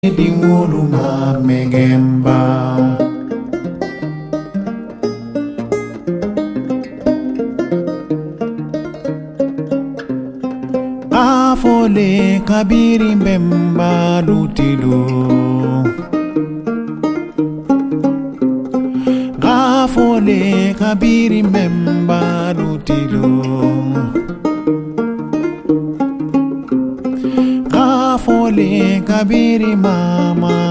di ngulu ma megemba afole kabiri mbemba lutilu afole kabiri mbemba lutilu afole kabiri mama